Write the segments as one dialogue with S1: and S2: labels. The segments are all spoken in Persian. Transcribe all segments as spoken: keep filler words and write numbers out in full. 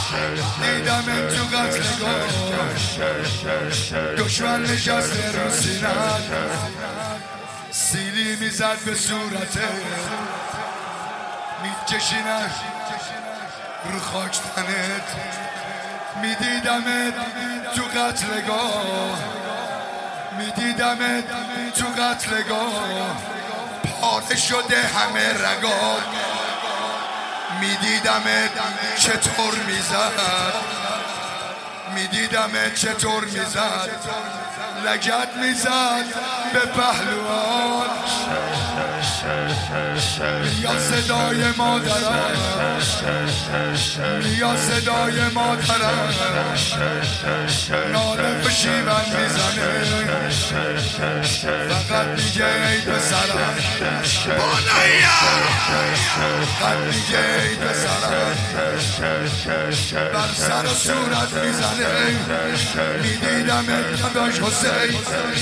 S1: دیدم این تو قتلگاه دشمن نشسته رو سینت سیلی میزد به صورته میکشینش رو خاک تنت میدیدمت تو قتلگاه میدیدمت تو قتلگاه پاره شده همه رگات میدیدمت چطور میزد میدیدمت چطور میزد لگد میزد به پهلوان یا صدای مادرم یا صدای مادرم ناله پشیون میزنه فقط میگه ای پسرم فقط میگه ای پسرم بر سر و صورت میزنه میدیدم داداش حسین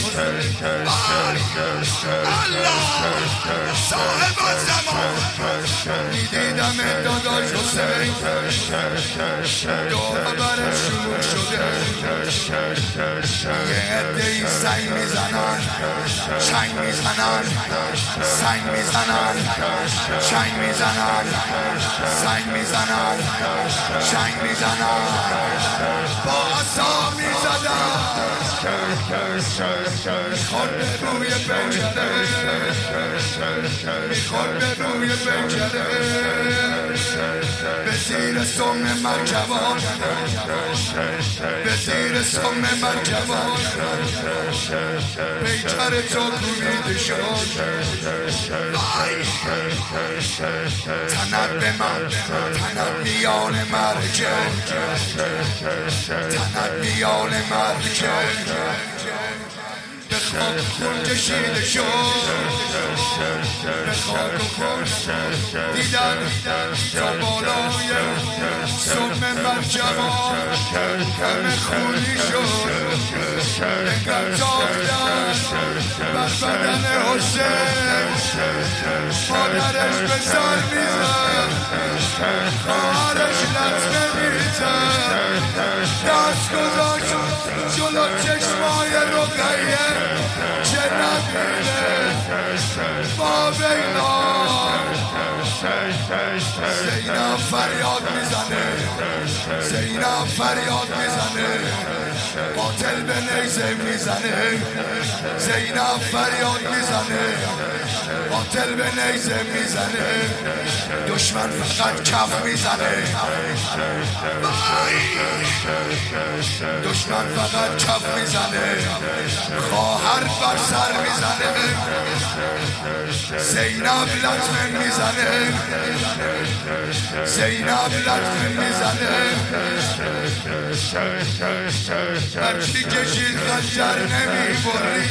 S1: الله صاحب زمان میدیدم داداش حسین دور برش شروع شده یه عده‌ای سنگ میزنن چنگ میزنن سنگ میزنن چنگ میزنن سنگ میزنن چنگ میزنن با عصا میزدن میخواد به روی پنجره میخواد به روی پنجره به زیر سم مرکبان به زیر سم مرکبان پیکر تو کوبیده شد تنت به من تنت میان مرکه تنت میان مرکه به خاک خون کشیده شد به خاک و خون دیدن تا بالای سم مرکبان همه خونی شد انقدر تاختن بر بدن حسین مادرش به سر میزن خواهرش لطمه میزن دست گذاشت جلو چشمای رقیه که نبینه با بیلان زینب فریاد میزنه زینب فریاد میزنه قاتل به نیزه میزنه زینب فریاد میزنه قاتل به نیزه میزنه دشمن فقط کف میزنه دشمن فقط کف میزنه خواهر بر سر میزنه زینب لطمه میزنه زینب لطمه میزنه هرچی کشید خنجر نمیبرید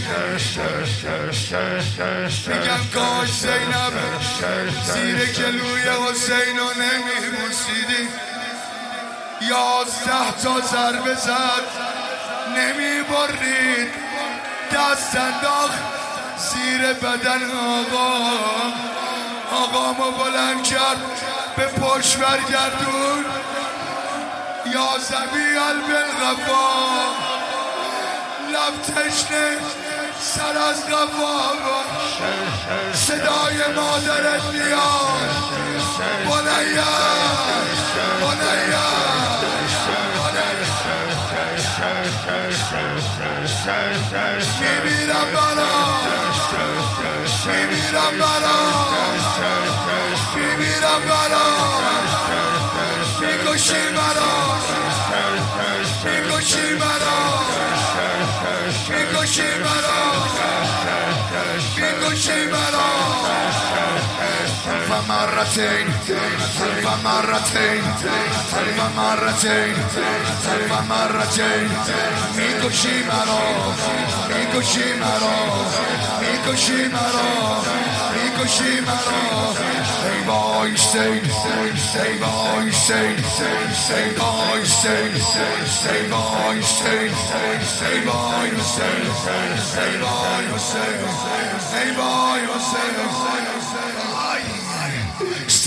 S1: میگم کاش زینب زیر گلوی حسین رو نمیبوسیدی یازده تا ضربه زد نمیبرید دست انداخت زیر بدن آقا آقامو بلند کرد به پشت برگردون یا زبی البالغفا لب تشنه سر از غفا صدای مادرت میاد بنیا بنیا میمیرم برا میمیرم برا میمیرم برا میکشی مرا میکشی مرا میکشی مرا میکشی مرا فمرتين فمرتين فمرتين فمرتين میکشی مرا میکشی مرا میکشی مرا میکشی مرا ای وای حسین ای وای حسین ای وای حسین ای وای حسین ای وای حسین ای وای حسین ای وای حسین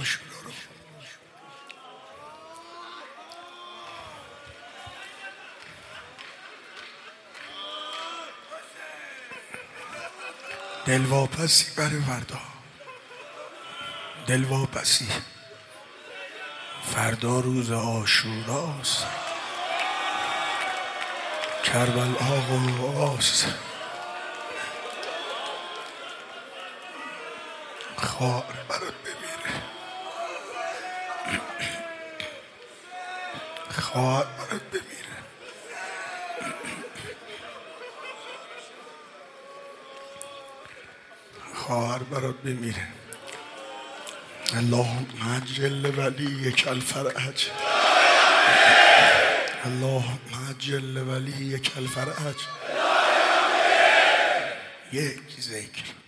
S1: عاشورا رو. دلواپسی برای فردا، دلواپسی. فردا روز عاشوراست، کربلا آقاست. خواهر برات بمیره، خواهر برات بمیره. خواهر برات بمیره. اللهم عجل ولیک الفرج، اللهم عجل ولیک الفرج. یک ذکر